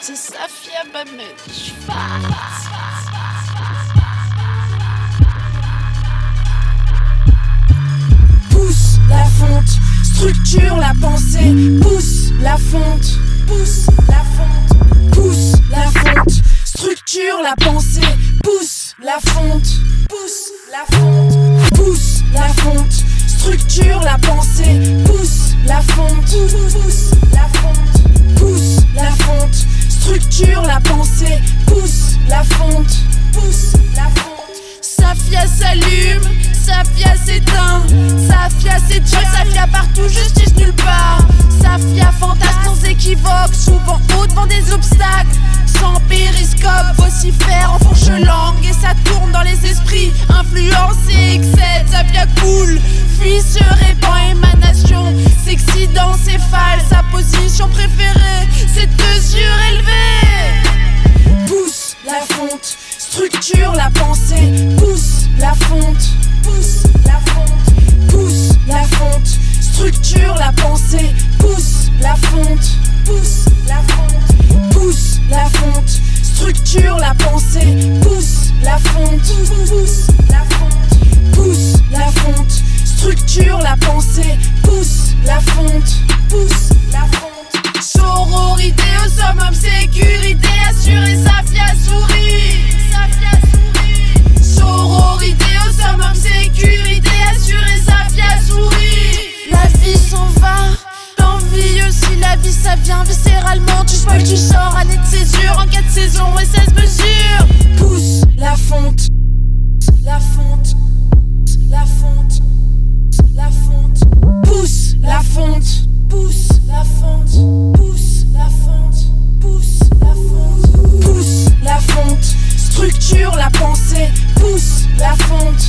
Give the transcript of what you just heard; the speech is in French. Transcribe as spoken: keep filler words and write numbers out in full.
C'est Safia Bamesh. Pousse la fonte, structure la pensée. Pousse la fonte, pousse la fonte, pousse la fonte, structure la pensée. Pousse la fonte, pousse la fonte, pousse la fonte, structure la pensée. Pousse la fonte, pousse la fonte, pousse la fonte, structure la pensée. Pousse la fonte, pousse la fonte. Safia s'allume, Safia s'éteint, Safia s'étire, Safia partout, justice nulle part. Safia fantasme sans équivoque, souvent haut devant des obstacles. Sans périscope, vocifère en fourche-langue et ça tourne dans les esprits. Influence et excède, Safia coule, fuit, se répand, émanation. Sexy dans ses phalles, sa position préférée, c'est de surélever. Pousse la fonte, structure la pensée. Pousse la fonte, pousse la fonte, pousse la fonte, structure la pensée. Pousse la fonte, pousse la fonte, pousse la fonte, structure la pensée. Pousse la fonte, pousse la fonte, pousse la fonte, structure la pensée. Pousse la fonte, pousse la fonte. Sororité au summum, sécurité assurée, Safia sourit. Safia sourit. Sororité au summum, sécurité assurée, Safia sourit. La vie s'en va, l'envie aussi, la vie ça vient viscéralement. Tu spoil, tu sors, année de césure, en quatre saisons et seize mesures. Pousse la fonte, la fonte, la fonte, la fonte. Pousse la fonte, pousse la fonte, pousse la fonte, pousse la fonte, pousse la fonte, structure la pensée. Pousse la fonte,